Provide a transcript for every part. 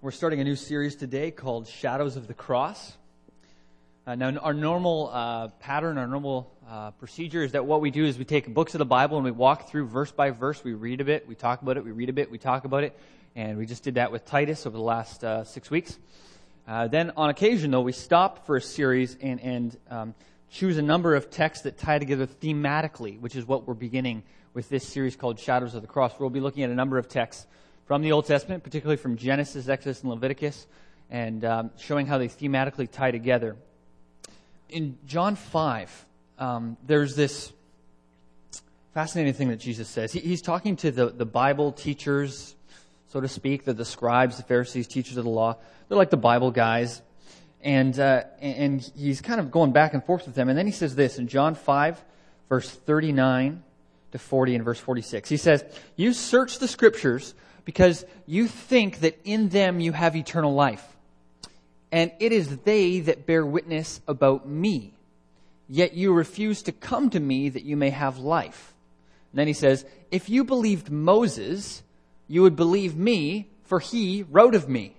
We're starting a new series today called Shadows of the Cross. Now, our normal pattern, our normal procedure is that what we do is we take books of the Bible and we walk through verse by verse. We read a bit, we talk about it, we read a bit, we talk about it. And we just did that with Titus over the last 6 weeks. Then on occasion, though, we stop for a series and choose a number of texts that tie together thematically, which is what we're beginning with this series called Shadows of the Cross. We'll be looking at a number of texts from the Old Testament, particularly from Genesis, Exodus, and Leviticus, and showing how they thematically tie together. In John 5, there's this fascinating thing that Jesus says. He's talking to the Bible teachers, so to speak, the scribes, the Pharisees, teachers of the law. They're like the Bible guys. And he's kind of going back and forth with them. And then he says this in John 5, verse 39 to 40 and verse 46. He says, "You search the Scriptures because you think that in them you have eternal life. And it is they that bear witness about me. Yet you refuse to come to me that you may have life." And then he says, "If you believed Moses, you would believe me, for he wrote of me."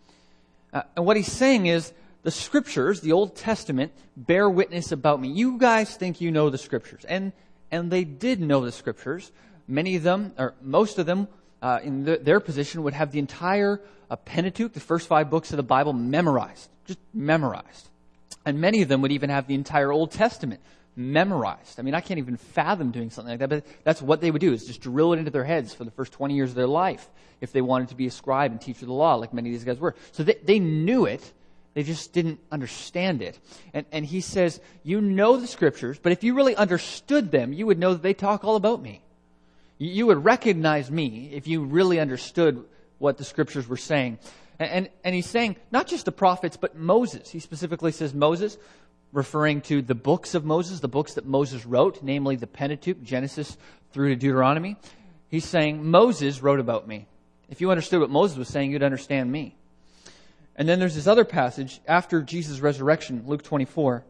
And what he's saying is, the Scriptures, the Old Testament, bear witness about me. You guys think you know the Scriptures. And they did know the Scriptures. Many of them, or most of them, in their position, would have the entire Pentateuch, the first 5 books of the Bible, memorized. Just memorized. And many of them would even have the entire Old Testament memorized. I mean, I can't even fathom doing something like that, but that's what they would do, is just drill it into their heads for the first 20 years of their life, if they wanted to be a scribe and teacher of the law, like many of these guys were. So they knew it, they just didn't understand it. And he says, you know the Scriptures, but if you really understood them, you would know that they talk all about me. You would recognize me if you really understood what the Scriptures were saying. And he's saying, not just the prophets, but Moses. He specifically says Moses, referring to the books of Moses, the books that Moses wrote, namely the Pentateuch, Genesis through to Deuteronomy. He's saying, Moses wrote about me. If you understood what Moses was saying, you'd understand me. And then there's this other passage, after Jesus' resurrection, Luke 24.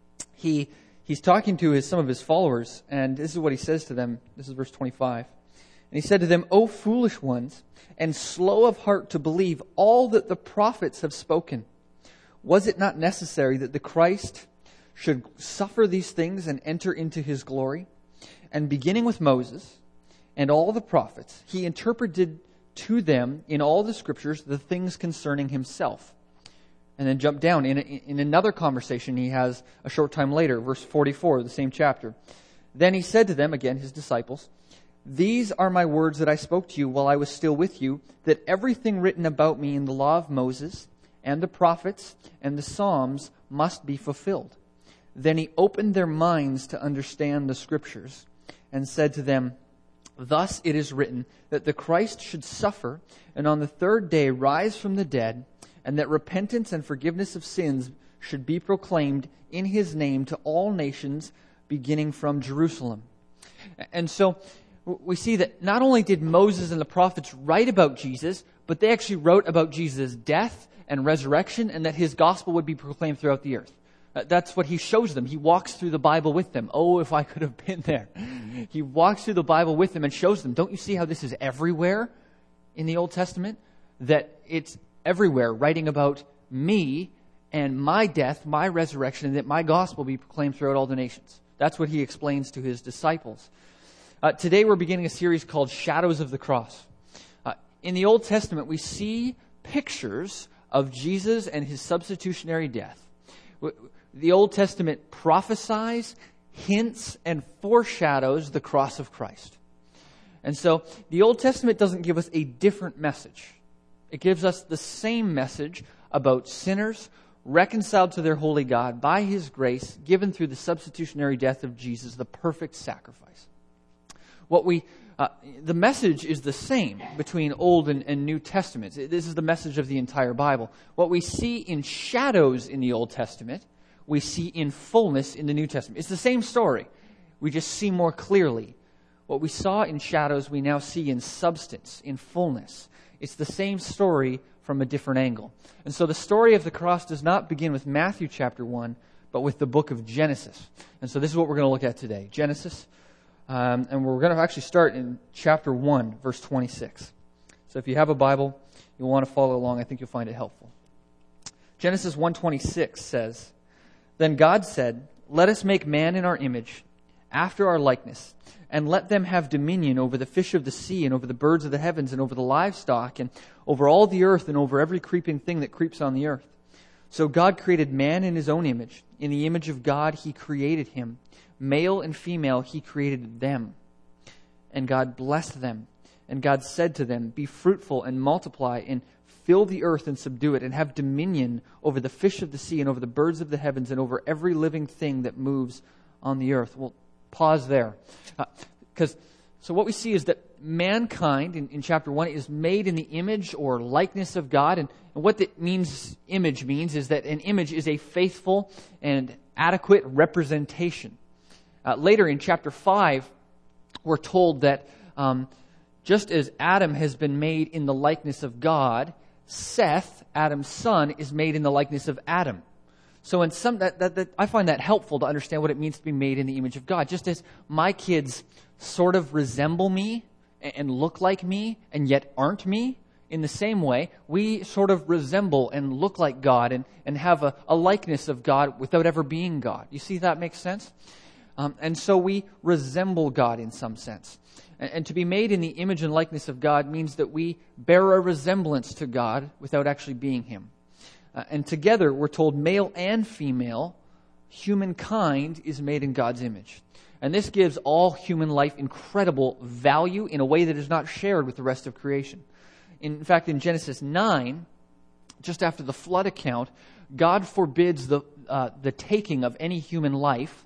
He's talking to some of his followers, and this is what he says to them. This is verse 25. And he said to them, "O foolish ones, and slow of heart to believe all that the prophets have spoken. Was it not necessary that the Christ should suffer these things and enter into his glory? And beginning with Moses and all the prophets, he interpreted to them in all the Scriptures the things concerning himself." And then jump down. In another conversation he has a short time later, verse 44 of the same chapter. "Then he said to them," again, his disciples, "These are my words that I spoke to you while I was still with you, that everything written about me in the law of Moses and the prophets and the Psalms must be fulfilled." Then he opened their minds to understand the Scriptures and said to them, "Thus it is written that the Christ should suffer and on the third day rise from the dead, and that repentance and forgiveness of sins should be proclaimed in his name to all nations, beginning from Jerusalem." And so we see that not only did Moses and the prophets write about Jesus, but they actually wrote about Jesus' death and resurrection, and that his gospel would be proclaimed throughout the earth. That's what he shows them. He walks through the Bible with them. Oh, if I could have been there. He walks through the Bible with them and shows them, don't you see how this is everywhere in the Old Testament? That it's everywhere, writing about me and my death, my resurrection, and that my gospel be proclaimed throughout all the nations. That's what he explains to his disciples. Today we're beginning a series called Shadows of the Cross. In the Old Testament, we see pictures of Jesus and his substitutionary death. The Old Testament prophesies, hints, and foreshadows the cross of Christ. And so the Old Testament doesn't give us a different message. It gives us the same message about sinners reconciled to their holy God by his grace, given through the substitutionary death of Jesus, the perfect sacrifice. The message is the same between Old and New Testaments. This is the message of the entire Bible. What we see in shadows in the Old Testament, we see in fullness in the New Testament. It's the same story. We just see more clearly. What we saw in shadows, we now see in substance, in fullness. It's the same story from a different angle. And so the story of the cross does not begin with Matthew chapter 1, but with the book of Genesis. And so this is what we're going to look at today. Genesis. And we're going to actually start in chapter 1, verse 26. So if you have a Bible, you'll want to follow along. I think you'll find it helpful. Genesis 1:26 says, "Then God said, 'Let us make man in our image, after our likeness, and let them have dominion over the fish of the sea, and over the birds of the heavens, and over the livestock, and over all the earth, and over every creeping thing that creeps on the earth.' So God created man in his own image. In the image of God he created him. Male and female he created them. And God blessed them. And God said to them, 'Be fruitful and multiply, and fill the earth and subdue it, and have dominion over the fish of the sea, and over the birds of the heavens, and over every living thing that moves on the earth.'" We'll pause there. So what we see is that mankind in chapter 1 is made in the image or likeness of God. And what that means, image means, is that an image is a faithful and adequate representation. Later in chapter 5, we're told that just as Adam has been made in the likeness of God, Seth, Adam's son, is made in the likeness of Adam. So in some that I find that helpful to understand what it means to be made in the image of God. Just as my kids sort of resemble me and look like me and yet aren't me, in the same way, we sort of resemble and look like God and have a likeness of God without ever being God. You see that makes sense? And so we resemble God in some sense. And to be made in the image and likeness of God means that we bear a resemblance to God without actually being Him. And together, we're told male and female, humankind is made in God's image. And this gives all human life incredible value in a way that is not shared with the rest of creation. In fact, in Genesis 9, just after the flood account, God forbids the taking of any human life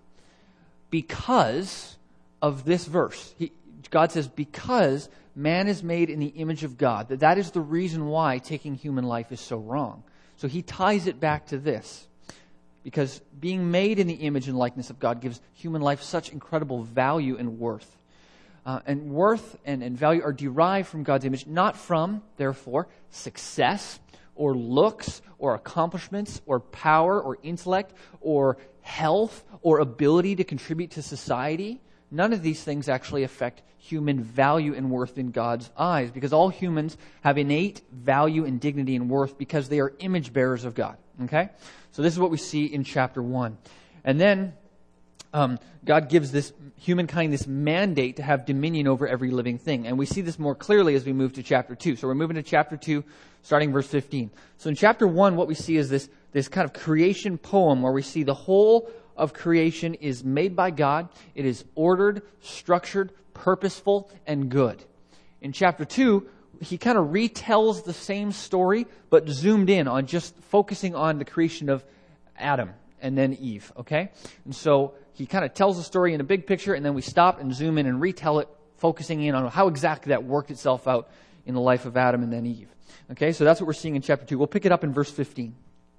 because of this verse. God says, because man is made in the image of God, that is the reason why taking human life is so wrong. So he ties it back to this. Because being made in the image and likeness of God gives human life such incredible value and worth. And worth and value are derived from God's image, not from, therefore, success or looks or accomplishments or power or intellect or health or ability to contribute to society. None of these things actually affect human value and worth in God's eyes, because all humans have innate value and dignity and worth because they are image bearers of God. Okay? So this is what we see in chapter 1. And then God gives this humankind this mandate to have dominion over every living thing. And we see this more clearly as we move to chapter 2. So we're moving to chapter 2, starting verse 15. So in chapter 1, what we see is this kind of creation poem where we see the whole of creation is made by God. It is ordered, structured, purposeful, and good. In chapter 2, he kind of retells the same story, but zoomed in on just focusing on the creation of Adam and then Eve, okay? And so he kind of tells the story in a big picture, and then we stop and zoom in and retell it, focusing in on how exactly that worked itself out in the life of Adam and then Eve. Okay, so that's what we're seeing in chapter 2. We'll pick it up in verse 15.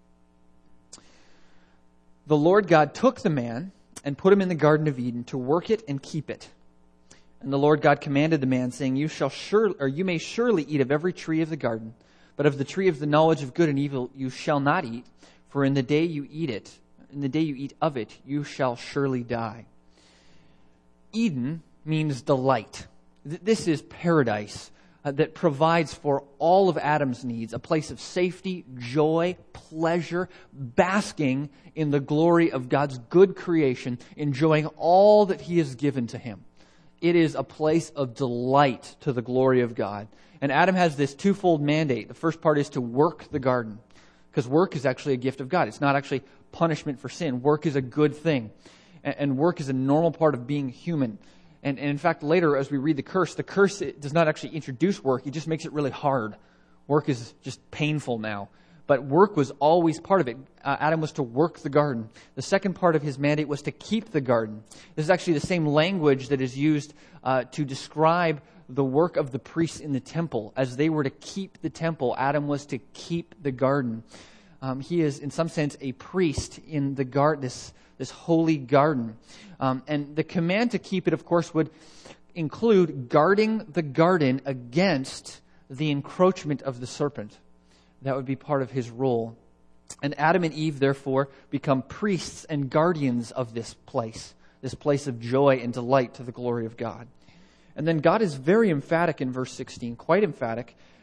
"The Lord God took the man and put him in the Garden of Eden to work it and keep it. And the Lord God commanded the man, saying, You may surely eat of every tree of the garden, but of the tree of the knowledge of good and evil you shall not eat, for in the day you eat of it, you shall surely die." Eden means delight. This is paradise that provides for all of Adam's needs, a place of safety, joy, pleasure, basking in the glory of God's good creation, enjoying all that He has given to him. It is a place of delight to the glory of God. And Adam has this twofold mandate. The first part is to work the garden, because work is actually a gift of God. It's not actually punishment for sin. Work is a good thing. And work is a normal part of being human. And in fact, later as we read the curse does not actually introduce work. It just makes it really hard. Work is just painful now. But work was always part of it. Adam was to work the garden. The second part of his mandate was to keep the garden. This is actually the same language that is used to describe the work of the priests in the temple. As they were to keep the temple, Adam was to keep the garden. He is, in some sense, a priest in the garden, this holy garden. And the command to keep it, of course, would include guarding the garden against the encroachment of the serpent. That would be part of his role. And Adam and Eve, therefore, become priests and guardians of this place of joy and delight to the glory of God. And then God is very emphatic in verse 16, quite emphatic,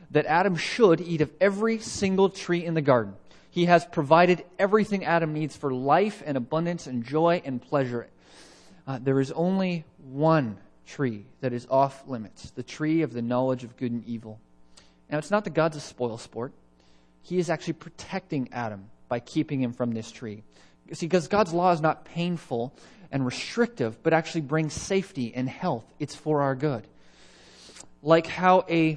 that Adam should eat of every single tree in the garden. He has provided everything Adam needs for life and abundance and joy and pleasure. There is only one tree that is off limits, the tree of the knowledge of good and evil. Now, it's not that God's a spoil sport. He is actually protecting Adam by keeping him from this tree. See, because God's law is not painful and restrictive, but actually brings safety and health. It's for our good. Like how a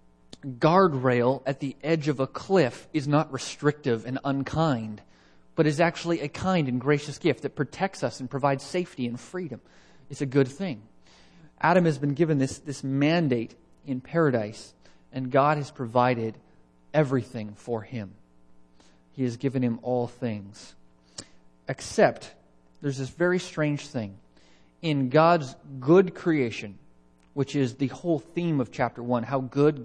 guardrail at the edge of a cliff is not restrictive and unkind, but is actually a kind and gracious gift that protects us and provides safety and freedom. It's a good thing. Adam has been given this mandate in paradise, and God has provided everything for him. He has given him all things. Except, there's this very strange thing. In God's good creation, which is the whole theme of chapter 1, how good,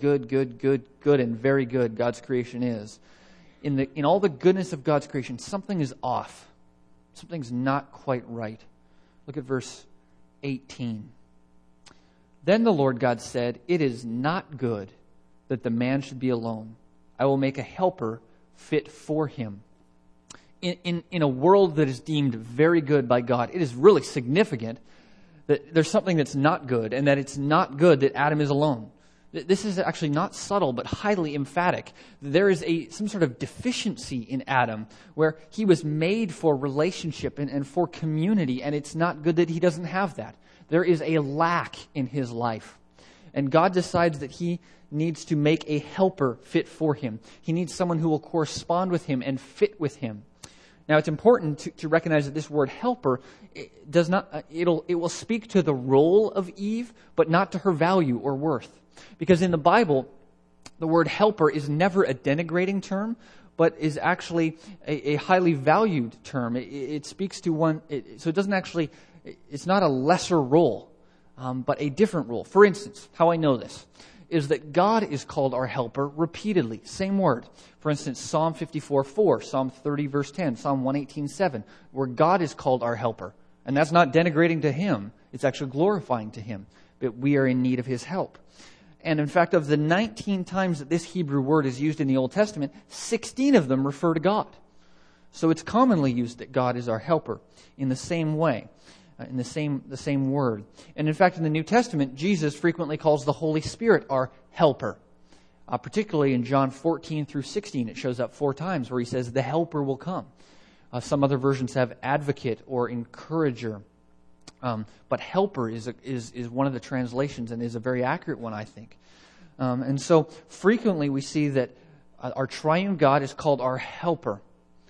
and very good God's creation is. In all the goodness of God's creation, something is off. Something's not quite right. Look at verse 18. Then the Lord God said, "It is not good that the man should be alone. I will make a helper fit for him." In a world that is deemed very good by God, it is really significant that there's something that's not good, and that it's not good that Adam is alone. This is actually not subtle, but highly emphatic. There is some sort of deficiency in Adam where he was made for relationship and for community, and it's not good that he doesn't have that. There is a lack in his life. And God decides that he needs to make a helper fit for him. He needs someone who will correspond with him and fit with him. Now, it's important to recognize that this word helper it will speak to the role of Eve, but not to her value or worth. Because in the Bible, the word helper is never a denigrating term, but is actually a highly valued term. It speaks to one, so it doesn't actually, it's not a lesser role, but a different role. For instance, how I know this is that God is called our helper repeatedly. Same word. For instance, Psalm 54:4, Psalm 30 verse 10, Psalm 118:7, where God is called our helper. And that's not denigrating to him. It's actually glorifying to him. But we are in need of his help. And in fact, of the 19 times that this Hebrew word is used in the Old Testament, 16 of them refer to God. So it's commonly used that God is our helper in the same way. In the same word. And in fact, in the New Testament, Jesus frequently calls the Holy Spirit our helper. Particularly in John 14 through 16, it shows up 4 times where he says, the helper will come. Some other versions have advocate or encourager. But helper is one of the translations and is a very accurate one, I think. And so frequently we see that our triune God is called our helper.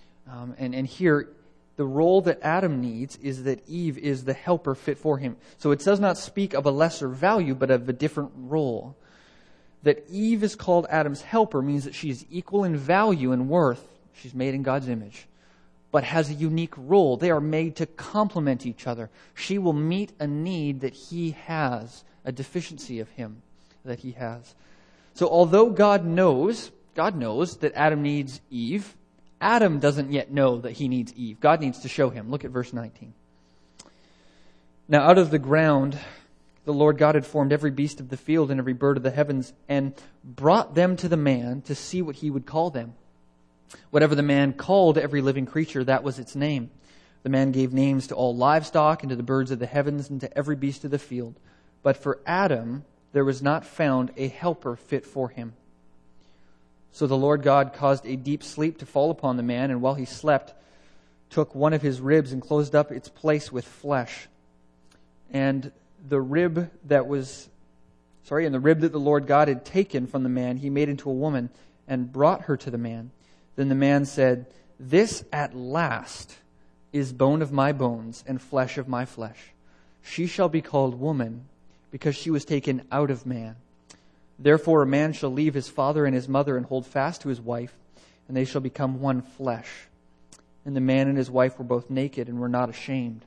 And here, the role that Adam needs is that Eve is the helper fit for him. So it does not speak of a lesser value, but of a different role. That Eve is called Adam's helper means that she is equal in value and worth. She's made in God's image, but has a unique role. They are made to complement each other. She will meet a need that he has, a deficiency of him that he has. So although God knows that Adam needs Eve, Adam doesn't yet know that he needs Eve. God needs to show him. Look at verse 19. Now out of the ground, the Lord God had formed every beast of the field and every bird of the heavens and brought them to the man to see what he would call them. Whatever the man called every living creature, that was its name. The man gave names to all livestock and to the birds of the heavens and to every beast of the field. But for Adam, there was not found a helper fit for him. So the Lord God caused a deep sleep to fall upon the man, and while he slept, took one of his ribs and closed up its place with flesh. And the rib that the Lord God had taken from the man, he made into a woman and brought her to the man. Then the man said, "This at last is bone of my bones and flesh of my flesh. She shall be called woman, because she was taken out of man. Therefore a man shall leave his father and his mother and hold fast to his wife, and they shall become one flesh." And the man and his wife were both naked and were not ashamed.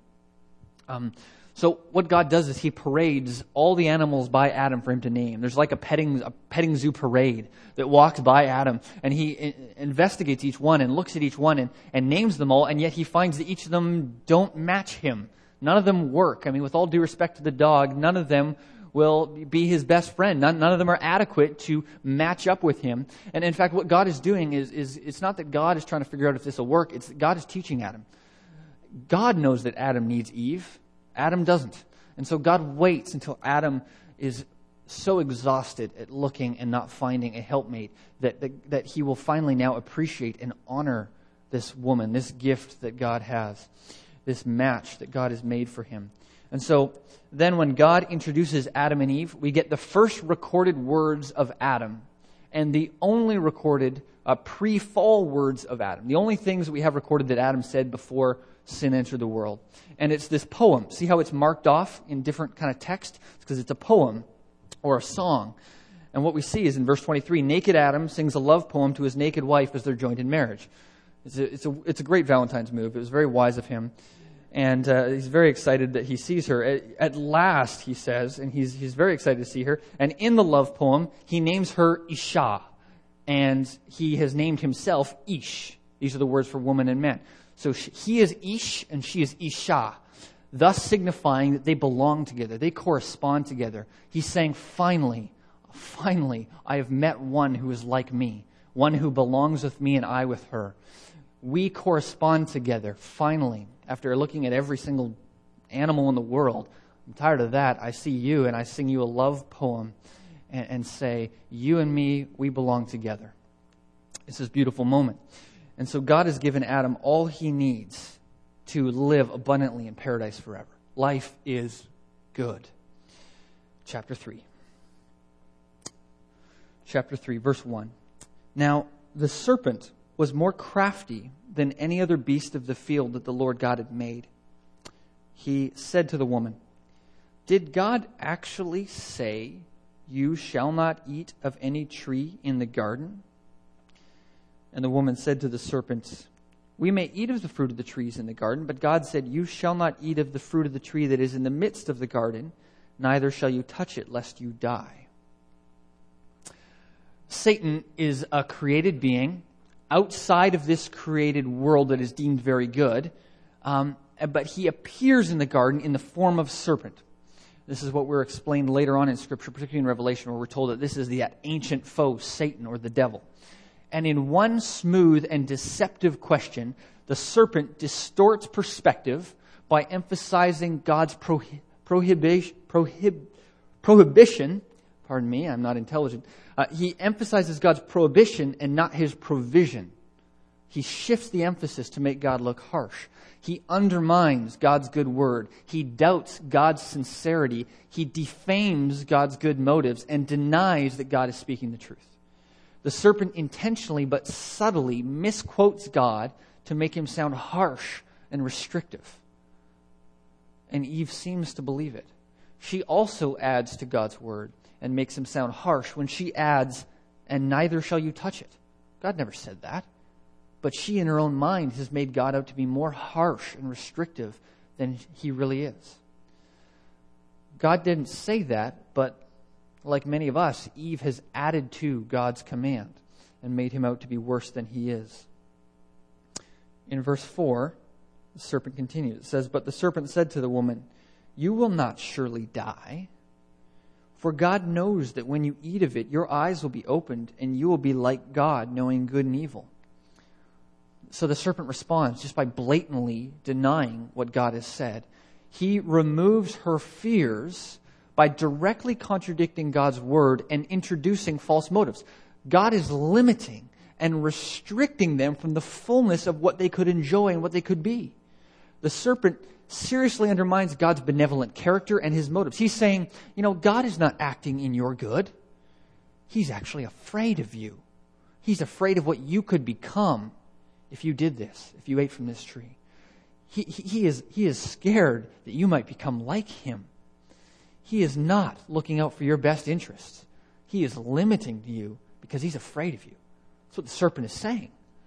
So what God does is he parades all the animals by Adam for him to name. There's like a petting zoo parade that walks by Adam, and he investigates each one and looks at each one and names them all, and yet he finds that each of them don't match him. None of them work. I mean, with all due respect to the dog, none of them will be his best friend. None of them are adequate to match up with him. And in fact, what God is doing is it's not that God is trying to figure out if this will work. It's that God is teaching Adam. God knows that Adam needs Eve. Adam doesn't. And so God waits until Adam is so exhausted at looking and not finding a helpmate that he will finally now appreciate and honor this woman, this gift that God has, this match that God has made for him. And so then when God introduces Adam and Eve, we get the first recorded words of Adam and the only recorded pre-fall words of Adam. The only things that we have recorded that Adam said before sin entered the world. And it's this poem. See how it's marked off in different kind of text? It's because it's a poem or a song. And what we see is in verse 23, naked Adam sings a love poem to his naked wife as they're joined in marriage. It's a great Valentine's move. It was very wise of him. And he's very excited that he sees her. At last, he says, and he's very excited to see her. And in the love poem, he names her Isha. And he has named himself Ish. These are the words for woman and man. So he is Ish and she is Isha, thus signifying that they belong together. They correspond together. He's saying, finally, I have met one who is like me, one who belongs with me and I with her. We correspond together, finally. After looking at every single animal in the world, I'm tired of that. I see you and I sing you a love poem and say, you and me, we belong together. It's this beautiful moment. And so God has given Adam all he needs to live abundantly in paradise forever. Life is good. Chapter 3. Chapter 3, verse 1. Now, the serpent was more crafty than any other beast of the field that the Lord God had made. He said to the woman, did God actually say, you shall not eat of any tree in the garden? And the woman said to the serpent, we may eat of the fruit of the trees in the garden, but God said, you shall not eat of the fruit of the tree that is in the midst of the garden, neither shall you touch it, lest you die. Satan is a created being outside of this created world that is deemed very good, but he appears in the garden in the form of serpent. This is what we're explained later on in Scripture, particularly in Revelation, where we're told that this is the ancient foe, Satan, or the devil. And in one smooth and deceptive question, the serpent distorts perspective by emphasizing God's prohibition. Pardon me, I'm not intelligent. He emphasizes God's prohibition and not his provision. He shifts the emphasis to make God look harsh. He undermines God's good word. He doubts God's sincerity. He defames God's good motives and denies that God is speaking the truth. The serpent intentionally but subtly misquotes God to make him sound harsh and restrictive. And Eve seems to believe it. She also adds to God's word and makes him sound harsh when she adds, and neither shall you touch it. God never said that. But she in her own mind has made God out to be more harsh and restrictive than he really is. God didn't say that, but like many of us, Eve has added to God's command and made him out to be worse than he is. In verse 4, the serpent continues. It says, but the serpent said to the woman, you will not surely die. For God knows that when you eat of it, your eyes will be opened and you will be like God, knowing good and evil. So the serpent responds just by blatantly denying what God has said. He removes her fears by directly contradicting God's word and introducing false motives. God is limiting and restricting them from the fullness of what they could enjoy and what they could be. The serpent seriously undermines God's benevolent character and his motives. He's saying, God is not acting in your good. He's actually afraid of you. He's afraid of what you could become if you did this, if you ate from this tree. He is scared that you might become like him. He is not looking out for your best interests. He is limiting you because he's afraid of you. That's what the serpent is saying.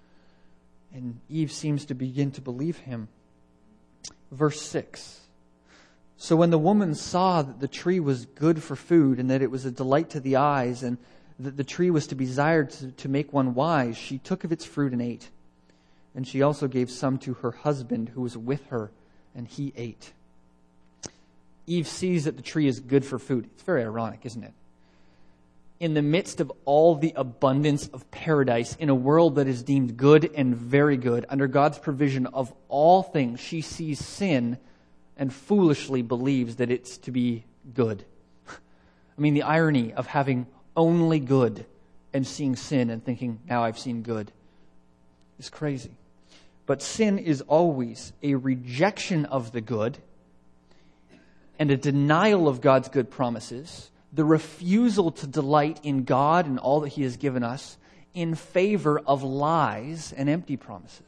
And Eve seems to begin to believe him. Verse 6. So when the woman saw that the tree was good for food and that it was a delight to the eyes and that the tree was to be desired to make one wise, she took of its fruit and ate. And she also gave some to her husband who was with her, and he ate. Eve sees that the tree is good for food. It's very ironic, isn't it? In the midst of all the abundance of paradise, in a world that is deemed good and very good, under God's provision of all things, she sees sin and foolishly believes that it's to be good. I mean, the irony of having only good and seeing sin and thinking, now I've seen good, is crazy. But sin is always a rejection of the good and a denial of God's good promises, the refusal to delight in God and all that He has given us in favor of lies and empty promises.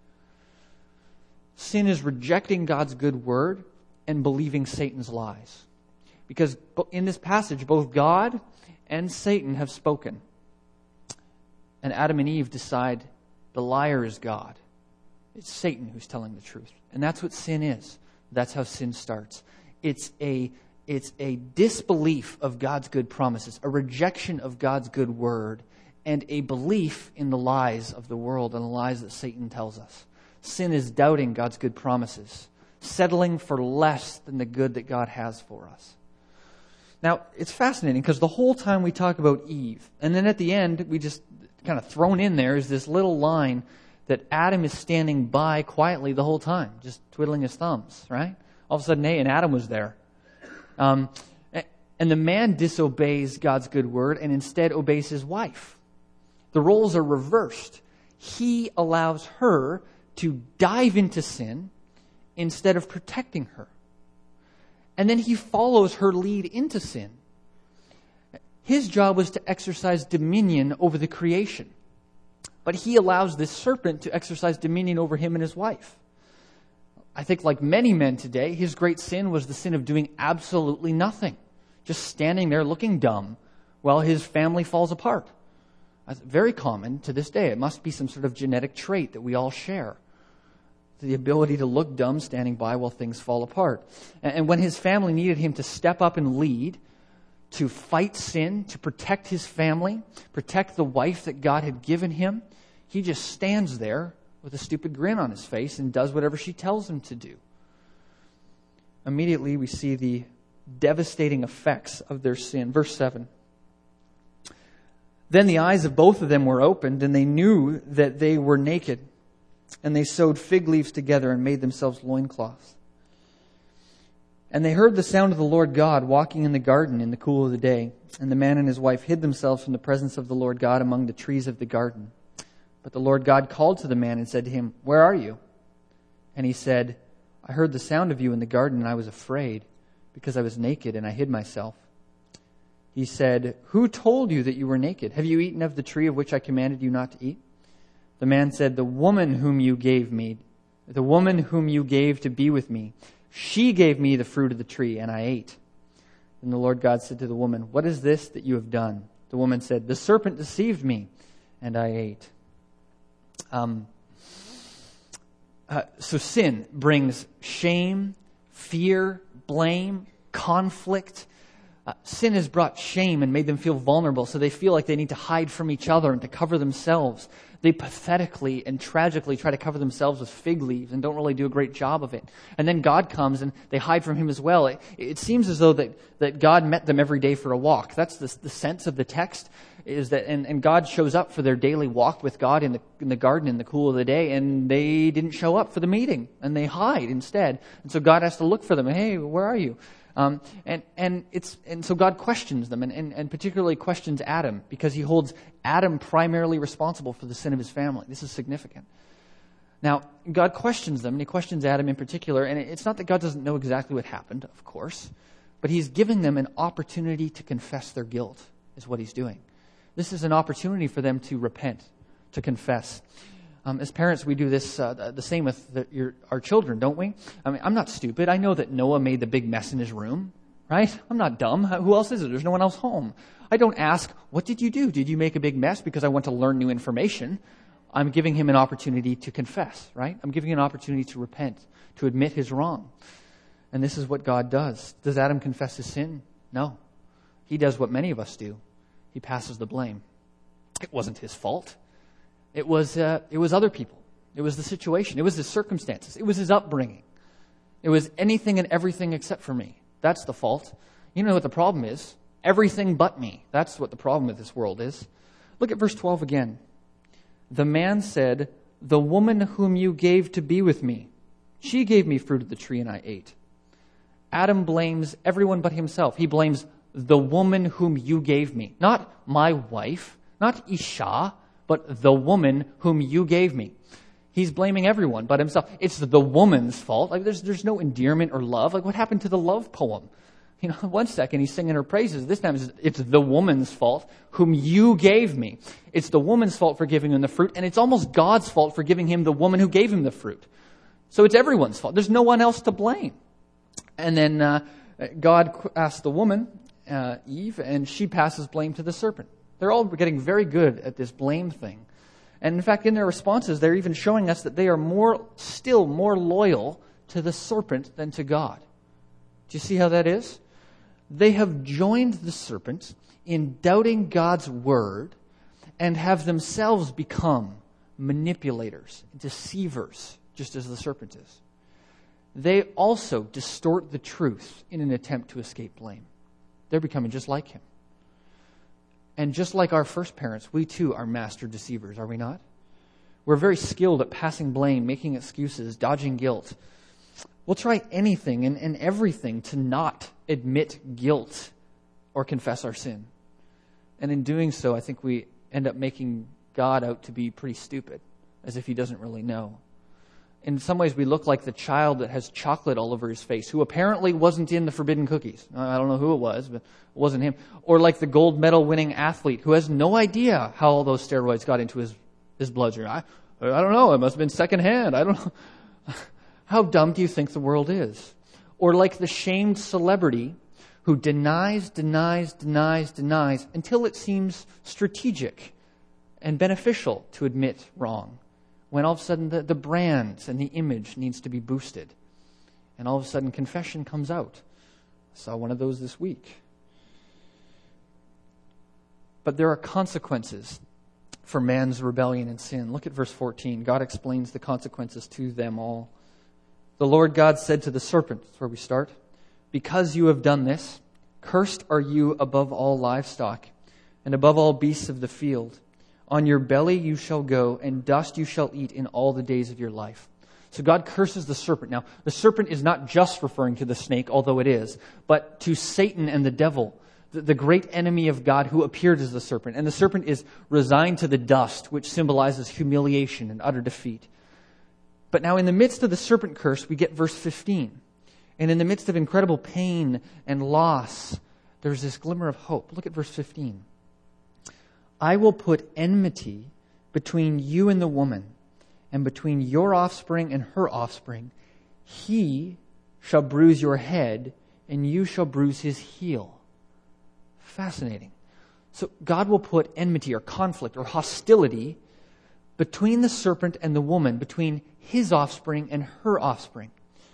Sin is rejecting God's good word and believing Satan's lies. Because in this passage, both God and Satan have spoken. And Adam and Eve decide the liar is God. It's Satan who's telling the truth. And that's what sin is. That's how sin starts. It's a disbelief of God's good promises, a rejection of God's good word, and a belief in the lies of the world and the lies that Satan tells us. Sin is doubting God's good promises, settling for less than the good that God has for us. Now, it's fascinating because the whole time we talk about Eve, and then at the end, we just kind of thrown in there is this little line that Adam is standing by quietly the whole time, just twiddling his thumbs, right? All of a sudden, hey, and Adam was there. And the man disobeys God's good word and instead obeys his wife. The roles are reversed. He allows her to dive into sin instead of protecting her. And then he follows her lead into sin. His job was to exercise dominion over the creation. But he allows this serpent to exercise dominion over him and his wife. I think like many men today, his great sin was the sin of doing absolutely nothing. Just standing there looking dumb while his family falls apart. That's very common to this day. It must be some sort of genetic trait that we all share. The ability to look dumb standing by while things fall apart. And when his family needed him to step up and lead, to fight sin, to protect his family, protect the wife that God had given him, he just stands there with a stupid grin on his face and does whatever she tells him to do. Immediately we see the devastating effects of their sin. Verse 7. Then the eyes of both of them were opened, and they knew that they were naked. And they sewed fig leaves together and made themselves loincloths. And they heard the sound of the Lord God walking in the garden in the cool of the day. And the man and his wife hid themselves from the presence of the Lord God among the trees of the garden. But the Lord God called to the man and said to him, "Where are you?" And he said, "I heard the sound of you in the garden, and I was afraid, because I was naked and I hid myself." He said, "Who told you that you were naked? Have you eaten of the tree of which I commanded you not to eat?" The man said, "The woman whom you gave to be with me, she gave me the fruit of the tree, and I ate." Then the Lord God said to the woman, "What is this that you have done?" The woman said, "The serpent deceived me, and I ate." So sin brings shame, fear, blame, conflict. Sin has brought shame and made them feel vulnerable, so they feel like they need to hide from each other and to cover themselves. They pathetically and tragically try to cover themselves with fig leaves and don't really do a great job of it. And then God comes and they hide from Him as well. It seems as though that God met them every day for a walk. That's the sense of the text, is that and God shows up for their daily walk with God in the garden in the cool of the day, and they didn't show up for the meeting, and they hide instead. And so God has to look for them. Hey, where are you? And so God questions them, and particularly questions Adam, because He holds Adam primarily responsible for the sin of his family. This is significant. Now, God questions them, and He questions Adam in particular, and it's not that God doesn't know exactly what happened, of course, but He's giving them an opportunity to confess their guilt, is what He's doing. This is an opportunity for them to repent, to confess. As parents, we do this the same with our children, don't we? I mean, I'm not stupid. I know that Noah made the big mess in his room, right? I'm not dumb. Who else is it? There's no one else home. I don't ask, what did you do? Did you make a big mess? Because I want to learn new information. I'm giving him an opportunity to confess, right? I'm giving him an opportunity to repent, to admit his wrong. And this is what God does. Does Adam confess his sin? No. He does what many of us do. He passes the blame. It wasn't his fault. It was other people. It was the situation. It was the circumstances. It was his upbringing. It was anything and everything except for me. That's the fault. You know what the problem is? Everything but me. That's what the problem with this world is. Look at verse 12 again. The man said, the woman whom you gave to be with me, she gave me fruit of the tree and I ate. Adam blames everyone but himself. He blames the woman whom you gave me. Not my wife, not Isha, but the woman whom you gave me. He's blaming everyone but himself. It's the woman's fault. Like there's no endearment or love. Like what happened to the love poem? You know, one second he's singing her praises. This time it's the woman's fault whom you gave me. It's the woman's fault for giving him the fruit, and it's almost God's fault for giving him the woman who gave him the fruit. So it's everyone's fault. There's no one else to blame. And then God asks the woman, Eve, and she passes blame to the serpent. They're all getting very good at this blame thing. And in fact, in their responses, they're even showing us that they are still more loyal to the serpent than to God. Do you see how that is? They have joined the serpent in doubting God's word and have themselves become manipulators, deceivers, just as the serpent is. They also distort the truth in an attempt to escape blame. They're becoming just like him. And just like our first parents, we too are master deceivers, are we not? We're very skilled at passing blame, making excuses, dodging guilt. We'll try anything and everything to not admit guilt or confess our sin. And in doing so, I think we end up making God out to be pretty stupid, as if he doesn't really know. In some ways, we look like the child that has chocolate all over his face, who apparently wasn't in the forbidden cookies. I don't know who it was, but it wasn't him. Or like the gold medal winning athlete who has no idea how all those steroids got into his bloodstream. I don't know. It must have been secondhand. I don't know. How dumb do you think the world is? Or like the shamed celebrity who denies until it seems strategic and beneficial to admit wrong. When all of a sudden the brand and the image needs to be boosted. And all of a sudden confession comes out. I saw one of those this week. But there are consequences for man's rebellion and sin. Look at verse 14. God explains the consequences to them all. The Lord God said to the serpent, that's where we start, because you have done this, cursed are you above all livestock and above all beasts of the field. On your belly you shall go, and dust you shall eat in all the days of your life. So God curses the serpent. Now, the serpent is not just referring to the snake, although it is, but to Satan and the devil, the great enemy of God who appeared as the serpent. And the serpent is resigned to the dust, which symbolizes humiliation and utter defeat. But now in the midst of the serpent curse, we get verse 15. And in the midst of incredible pain and loss, there's this glimmer of hope. Look at verse 15. I will put enmity between you and the woman, and between your offspring and her offspring. He shall bruise your head, and you shall bruise his heel. Fascinating. So God will put enmity or conflict or hostility between the serpent and the woman, between his offspring and her offspring.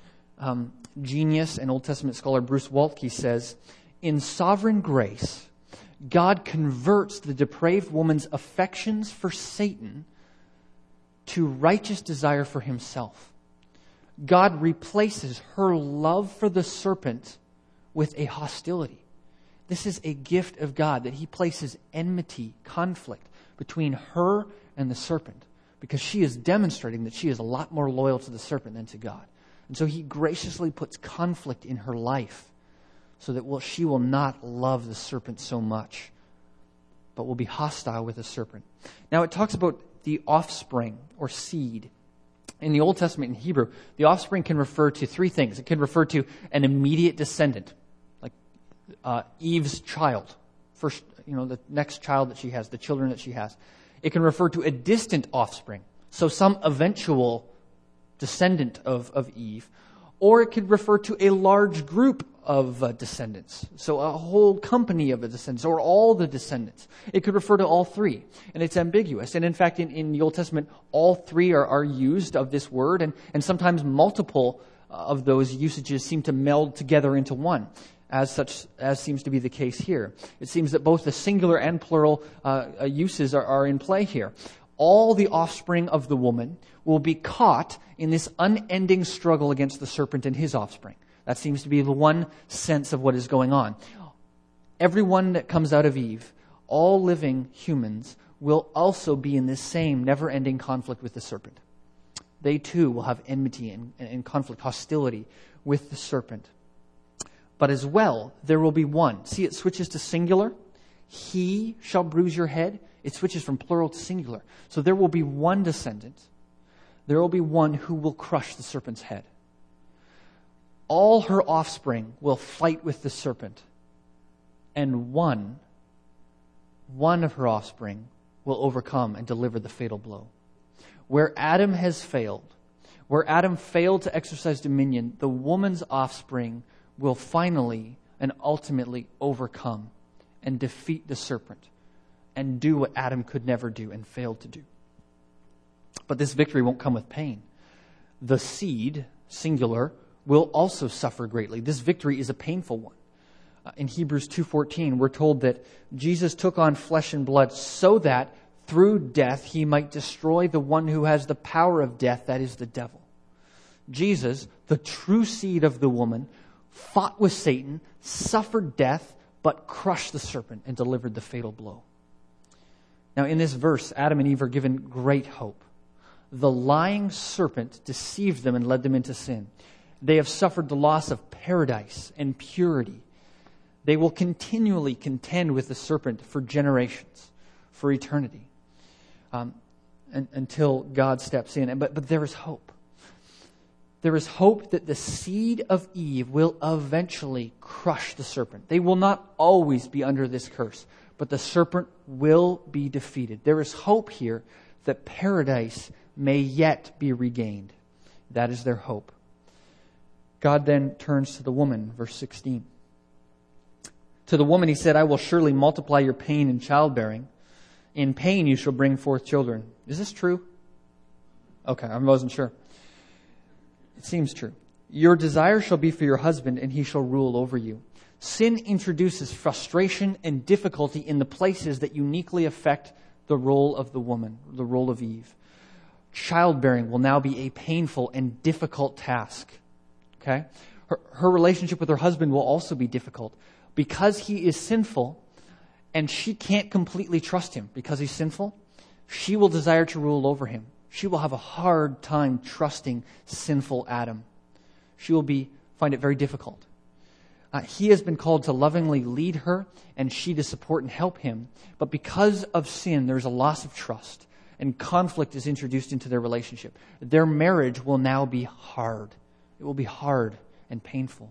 Genius and Old Testament scholar Bruce Waltke says, in sovereign grace, God converts the depraved woman's affections for Satan to righteous desire for himself. God replaces her love for the serpent with a hostility. This is a gift of God, that he places enmity, conflict between her and the serpent, because she is demonstrating that she is a lot more loyal to the serpent than to God. And so he graciously puts conflict in her life so that she will not love the serpent so much, but will be hostile with the serpent. Now it talks about the offspring or seed. In the Old Testament, in Hebrew, the offspring can refer to three things. It can refer to an immediate descendant, like Eve's child, first, the next child that she has, the children that she has. It can refer to a distant offspring, so some eventual descendant of Eve, or it could refer to a large group of descendants, so a whole company of descendants, or all the descendants. It could refer to all three, and it's ambiguous. And in fact, in the Old Testament, all three are used of this word, and sometimes multiple of those usages seem to meld together into one, as seems to be the case here. It seems that both the singular and plural uses are in play here. All the offspring of the woman will be caught in this unending struggle against the serpent and his offspring. That seems to be the one sense of what is going on. Everyone that comes out of Eve, all living humans, will also be in this same never-ending conflict with the serpent. They too will have enmity and conflict, hostility with the serpent. But as well, there will be one. See, it switches to singular. He shall bruise your head. It switches from plural to singular. So there will be one descendant. There will be one who will crush the serpent's head. All her offspring will fight with the serpent. And one of her offspring will overcome and deliver the fatal blow. Where Adam has failed, where Adam failed to exercise dominion, the woman's offspring will finally and ultimately overcome and defeat the serpent and do what Adam could never do and failed to do. But this victory won't come with pain. The seed, singular, will also suffer greatly. This victory is a painful one. In Hebrews 2:14, we're told that Jesus took on flesh and blood so that through death he might destroy the one who has the power of death, that is the devil. Jesus, the true seed of the woman, fought with Satan, suffered death, but crushed the serpent and delivered the fatal blow. Now in this verse, Adam and Eve are given great hope. The lying serpent deceived them and led them into sin. They have suffered the loss of paradise and purity. They will continually contend with the serpent for generations, for eternity, until God steps in. But there is hope. There is hope that the seed of Eve will eventually crush the serpent. They will not always be under this curse, but the serpent will be defeated. There is hope here that paradise may yet be regained. That is their hope. God then turns to the woman, verse 16. To the woman he said, I will surely multiply your pain in childbearing. In pain you shall bring forth children. Is this true? Okay, I wasn't sure. It seems true. Your desire shall be for your husband, and he shall rule over you. Sin introduces frustration and difficulty in the places that uniquely affect the role of the woman, the role of Eve. Childbearing will now be a painful and difficult task. Okay? Her relationship with her husband will also be difficult. Because he is sinful, and she can't completely trust him because he's sinful, she will desire to rule over him. She will have a hard time trusting sinful Adam. She will find it very difficult. He has been called to lovingly lead her, and she to support and help him. But because of sin, there's a loss of trust, and conflict is introduced into their relationship. Their marriage will now be hard. It will be hard and painful.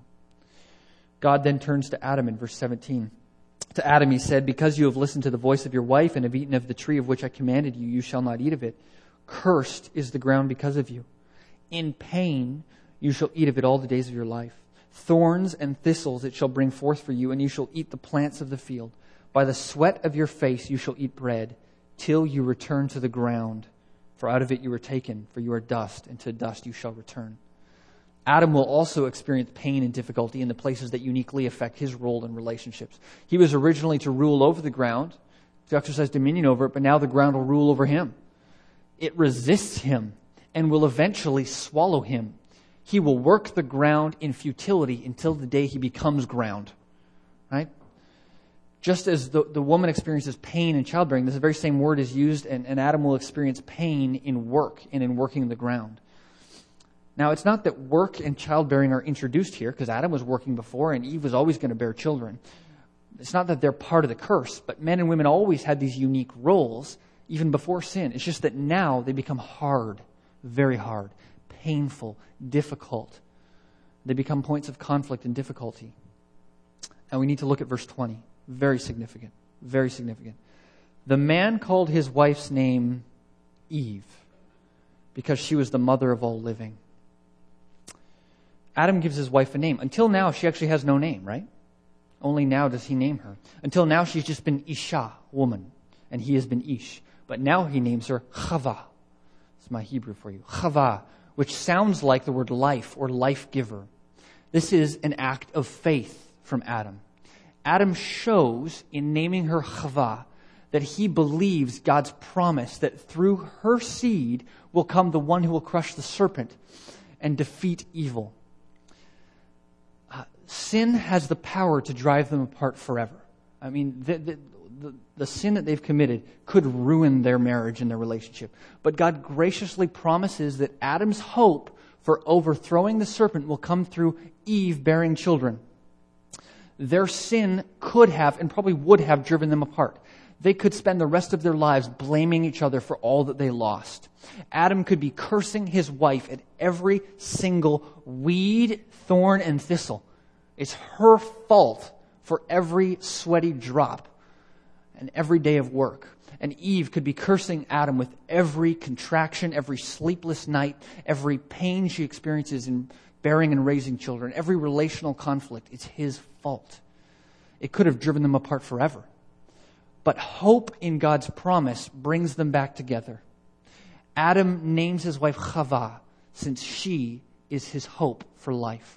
God then turns to Adam in verse 17. To Adam he said, because you have listened to the voice of your wife and have eaten of the tree of which I commanded you, you shall not eat of it. Cursed is the ground because of you. In pain you shall eat of it all the days of your life. Thorns and thistles it shall bring forth for you, and you shall eat the plants of the field. By the sweat of your face you shall eat bread, till you return to the ground. For out of it you were taken, for you are dust, and to dust you shall return. Adam will also experience pain and difficulty in the places that uniquely affect his role in relationships. He was originally to rule over the ground, to exercise dominion over it, but now the ground will rule over him. It resists him and will eventually swallow him. He will work the ground in futility until the day he becomes ground. Right? Just as the woman experiences pain in childbearing, this very same word is used, and Adam will experience pain in work and in working the ground. Now, it's not that work and childbearing are introduced here, because Adam was working before and Eve was always going to bear children. It's not that they're part of the curse, but men and women always had these unique roles, even before sin. It's just that now they become hard, very hard, painful, difficult. They become points of conflict and difficulty. And we need to look at verse 20. Very significant. Very significant. The man called his wife's name Eve, because she was the mother of all living. Adam gives his wife a name. Until now, she actually has no name, right? Only now does he name her. Until now, she's just been Isha, woman, and he has been Ish. But now he names her Chava. It's my Hebrew for you. Chava, which sounds like the word life or life giver. This is an act of faith from Adam. Adam shows in naming her Chava that he believes God's promise that through her seed will come the one who will crush the serpent and defeat evil. sin has the power to drive them apart forever. I mean, the sin that they've committed could ruin their marriage and their relationship. But God graciously promises that Adam's hope for overthrowing the serpent will come through Eve bearing children. Their sin could have and probably would have driven them apart. They could spend the rest of their lives blaming each other for all that they lost. Adam could be cursing his wife at every single weed, thorn, and thistle. It's her fault for every sweaty drop and every day of work. And Eve could be cursing Adam with every contraction, every sleepless night, every pain she experiences in bearing and raising children, every relational conflict. It's his fault. It could have driven them apart forever. But hope in God's promise brings them back together. Adam names his wife Chava, since she is his hope for life.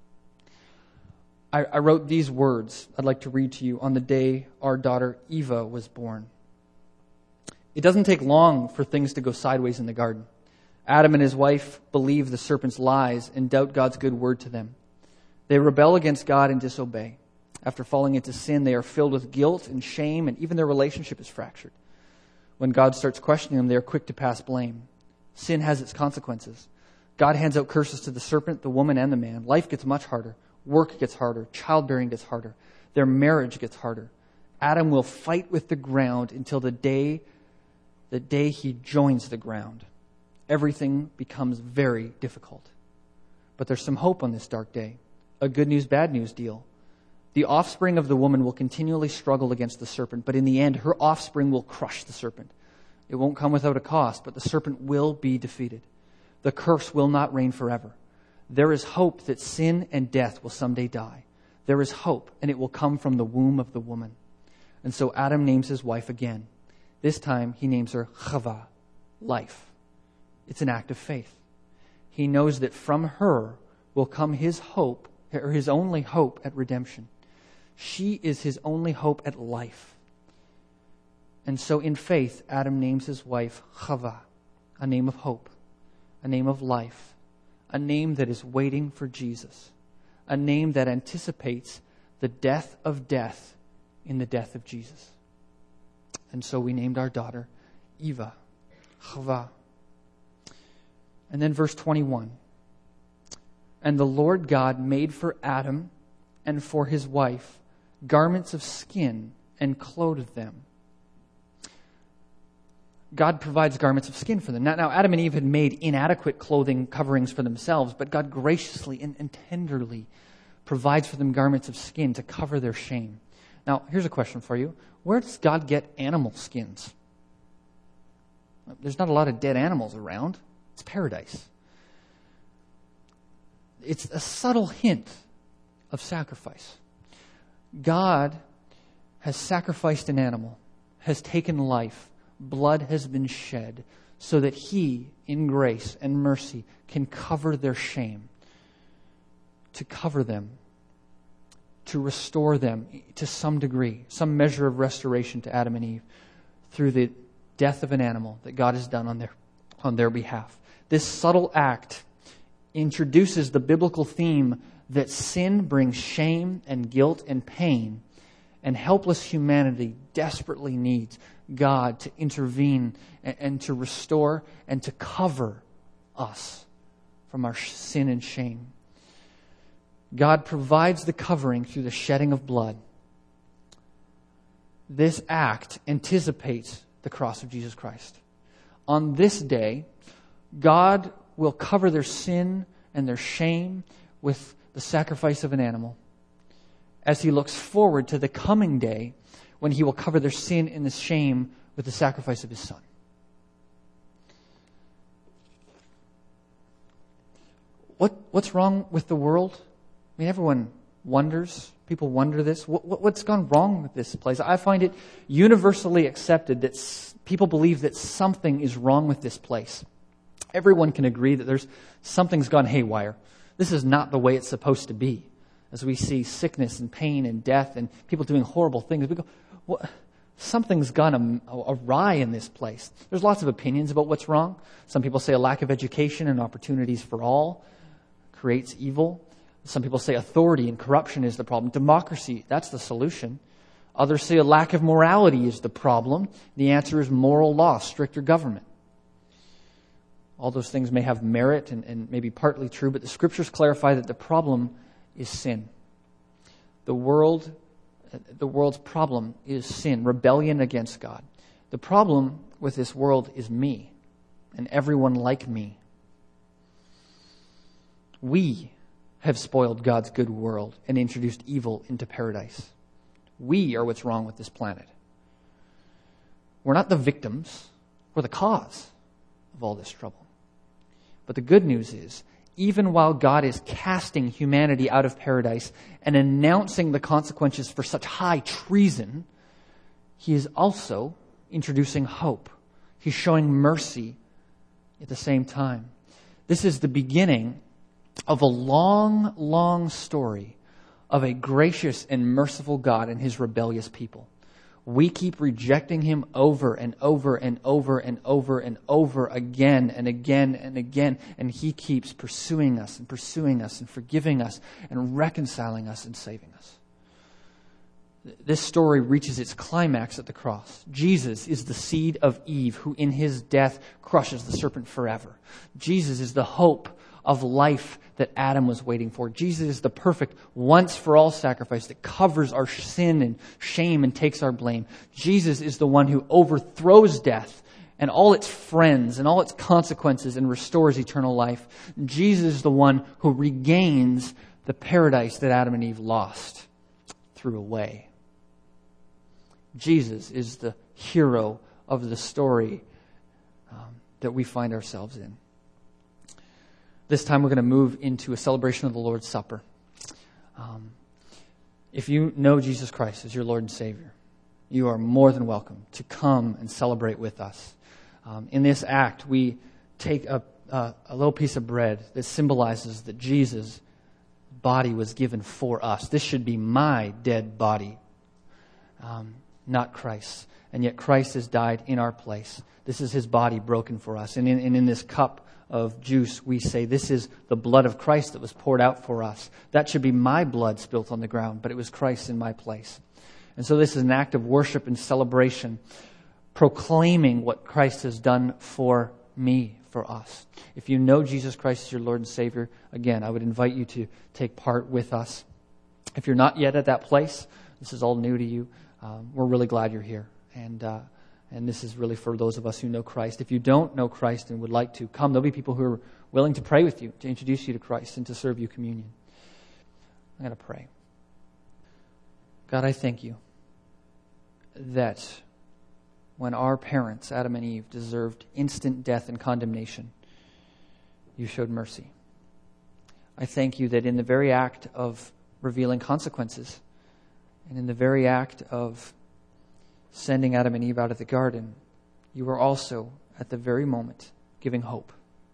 I wrote these words I'd like to read to you on the day our daughter Eva was born. It doesn't take long for things to go sideways in the garden. Adam and his wife believe the serpent's lies and doubt God's good word to them. They rebel against God and disobey. After falling into sin, they are filled with guilt and shame, and even their relationship is fractured. When God starts questioning them, they are quick to pass blame. Sin has its consequences. God hands out curses to the serpent, the woman, and the man. Life gets much harder. Work gets harder. Childbearing gets harder. Their marriage gets harder. Adam will fight with the ground until the day he joins the ground. Everything becomes very difficult. But there's some hope on this dark day. A good news, bad news deal. The offspring of the woman will continually struggle against the serpent, but in the end, her offspring will crush the serpent. It won't come without a cost, but the serpent will be defeated. The curse will not reign forever. There is hope that sin and death will someday die. There is hope, and it will come from the womb of the woman. And so Adam names his wife again. This time, he names her Chava, life. It's an act of faith. He knows that from her will come his hope, or his only hope at redemption. She is his only hope at life. And so in faith, Adam names his wife Chava, a name of hope, a name of life, a name that is waiting for Jesus, a name that anticipates the death of death in the death of Jesus. And so we named our daughter Eva, Chava. And then verse 21. And the Lord God made for Adam and for his wife garments of skin and clothed them. God provides garments of skin for them. Now Adam and Eve had made inadequate clothing coverings for themselves, but God graciously and tenderly provides for them garments of skin to cover their shame. Now, here's a question for you. Where does God get animal skins? There's not a lot of dead animals around. It's paradise. It's a subtle hint of sacrifice. God has sacrificed an animal, has taken life, blood has been shed, so that He, in grace and mercy, can cover their shame, to cover them, to restore them to some degree, some measure of restoration to Adam and Eve through the death of an animal that God has done on their behalf. This subtle act introduces the biblical theme that sin brings shame and guilt and pain, and helpless humanity desperately needs God to intervene and to restore and to cover us from our sin and shame. God provides the covering through the shedding of blood. This act anticipates the cross of Jesus Christ. On this day, God will cover their sin and their shame with the sacrifice of an animal, as He looks forward to the coming day when He will cover their sin and the shame with the sacrifice of His Son. What's wrong with the world? I mean, everyone wonders. People wonder this. What's gone wrong with this place? I find it universally accepted that people believe that something is wrong with this place. Everyone can agree that something's gone haywire. This is not the way it's supposed to be. As we see sickness and pain and death and people doing horrible things, we go, something's gone awry in this place. There's lots of opinions about what's wrong. Some people say a lack of education and opportunities for all creates evil. Some people say authority and corruption is the problem. Democracy, that's the solution. Others say a lack of morality is the problem. The answer is moral law, stricter government. All those things may have merit and may be partly true, but the Scriptures clarify that the problem is sin. The world's problem is sin, rebellion against God. The problem with this world is me and everyone like me. We have spoiled God's good world and introduced evil into paradise. We are what's wrong with this planet. We're not the victims. We're the cause of all this trouble. But the good news is, even while God is casting humanity out of paradise and announcing the consequences for such high treason, He is also introducing hope. He's showing mercy at the same time. This is the beginning of a long, long story of a gracious and merciful God and His rebellious people. We keep rejecting Him over and over and over and over and over again and again and again. And He keeps pursuing us and forgiving us and reconciling us and saving us. This story reaches its climax at the cross. Jesus is the seed of Eve who in His death crushes the serpent forever. Jesus is the hope of life that Adam was waiting for. Jesus is the perfect once-for-all sacrifice that covers our sin and shame and takes our blame. Jesus is the one who overthrows death and all its friends and all its consequences and restores eternal life. Jesus is the one who regains the paradise that Adam and Eve lost, threw away. Jesus is the hero of the story that we find ourselves in. This time we're going to move into a celebration of the Lord's Supper. If you know Jesus Christ as your Lord and Savior, you are more than welcome to come and celebrate with us. In this act, we take a little piece of bread that symbolizes that Jesus' body was given for us. This should be my dead body, not Christ's. And yet Christ has died in our place. This is His body broken for us. And in this cup of juice, we say, this is the blood of Christ that was poured out for us. That should be my blood spilt on the ground, but it was Christ in my place. And so this is an act of worship and celebration, proclaiming what Christ has done for me, for us. If you know Jesus Christ as your Lord and Savior, again, I would invite you to take part with us. If you're not yet at that place, this is all new to you. We're really glad you're here. And this is really for those of us who know Christ. If you don't know Christ and would like to come, there'll be people who are willing to pray with you, to introduce you to Christ and to serve you communion. I'm going to pray. God, I thank you that when our parents, Adam and Eve, deserved instant death and condemnation, you showed mercy. I thank you that in the very act of revealing consequences and in the very act of sending Adam and Eve out of the garden, you were also, at the very moment, giving hope.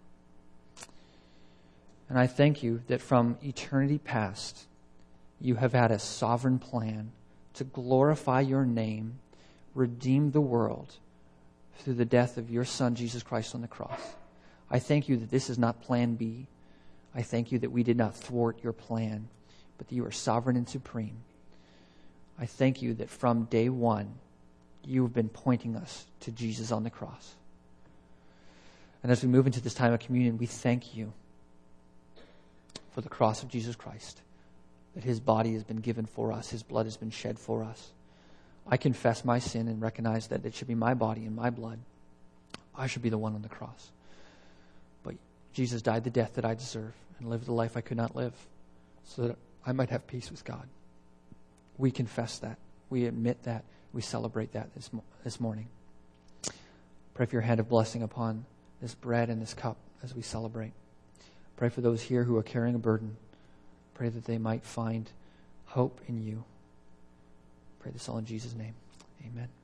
And I thank you that from eternity past, you have had a sovereign plan to glorify your name, redeem the world through the death of your Son, Jesus Christ, on the cross. I thank you that this is not plan B. I thank you that we did not thwart your plan, but that you are sovereign and supreme. I thank you that from day one, you have been pointing us to Jesus on the cross. And as we move into this time of communion, we thank you for the cross of Jesus Christ, that His body has been given for us, His blood has been shed for us. I confess my sin and recognize that it should be my body and my blood. I should be the one on the cross. But Jesus died the death that I deserve and lived the life I could not live so that I might have peace with God. We confess that. We admit that. We celebrate that this morning. Pray for your hand of blessing upon this bread and this cup as we celebrate. Pray for those here who are carrying a burden. Pray that they might find hope in you. Pray this all in Jesus' name. Amen.